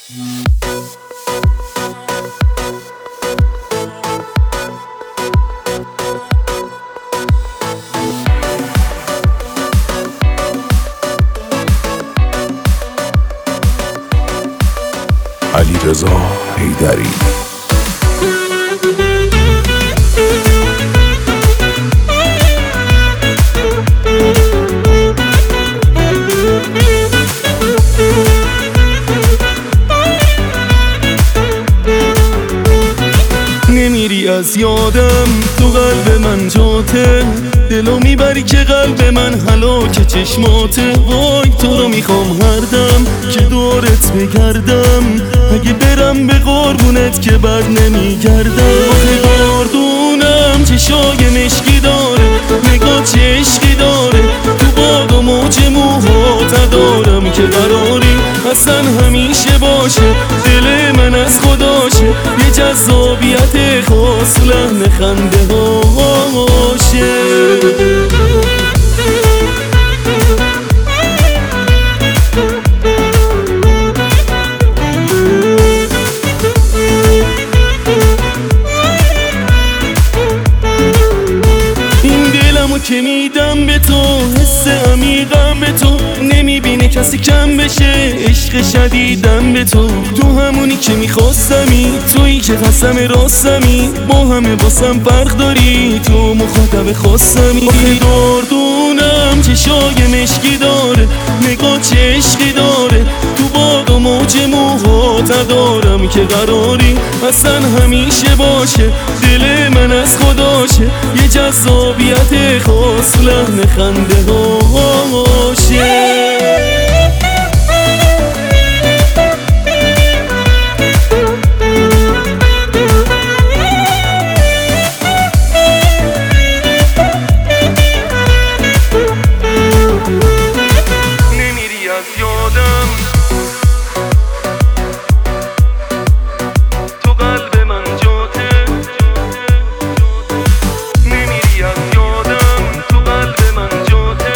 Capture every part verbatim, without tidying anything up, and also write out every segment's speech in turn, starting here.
علیرضا حیدری. نمیری از یادم، تو قلب من جاته، دلو میبری که قلب من هلاک چشماته. وای تو رو میخوام هر دم که دورت بگردم، اگه برم به قربونت که بر نمیگردم. آخه گاردونم چشای مشکی داره، نگاه چه عشقی داره، تو باد و موج موهات دارم که قراری اصلا همیشه باشه. دل من از خداشه، یه جذابیت خاص لحن خنده هاشه. که میدم به تو حس عمیقم به تو، نمیبینه کسی کم بشه عشق شدیدم به تو. تو همونی که میخواستمی، تویی که قسم راستمی، با همه واسم فرق داری، تو مخاطب خواستمی. آخه داردونم چشای مشکی داره، نگاه چه عشقی داره، تو باد و موج موهات دارم که قراری اصلا همیشه باشه. دل من از خداشه، یه جذابیت خاص لحن خنده هاشه. نمیری از یادم، تو قلب من جاته، نمیری از یادم، تو قلب من جاته.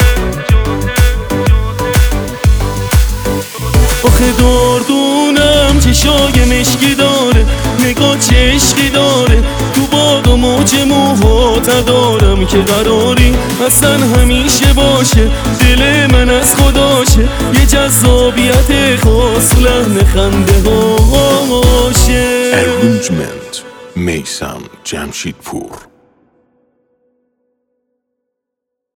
آخه داردونم چشای مشکی داره، نگاه چه عشقی داره، تو باد و موج موهات دارم که قراری اصلا همیشه باشه. دل من از خداشه، یه جذابیت خاص لحن خنده هاشه. Arrangement میثم جمشیدپور.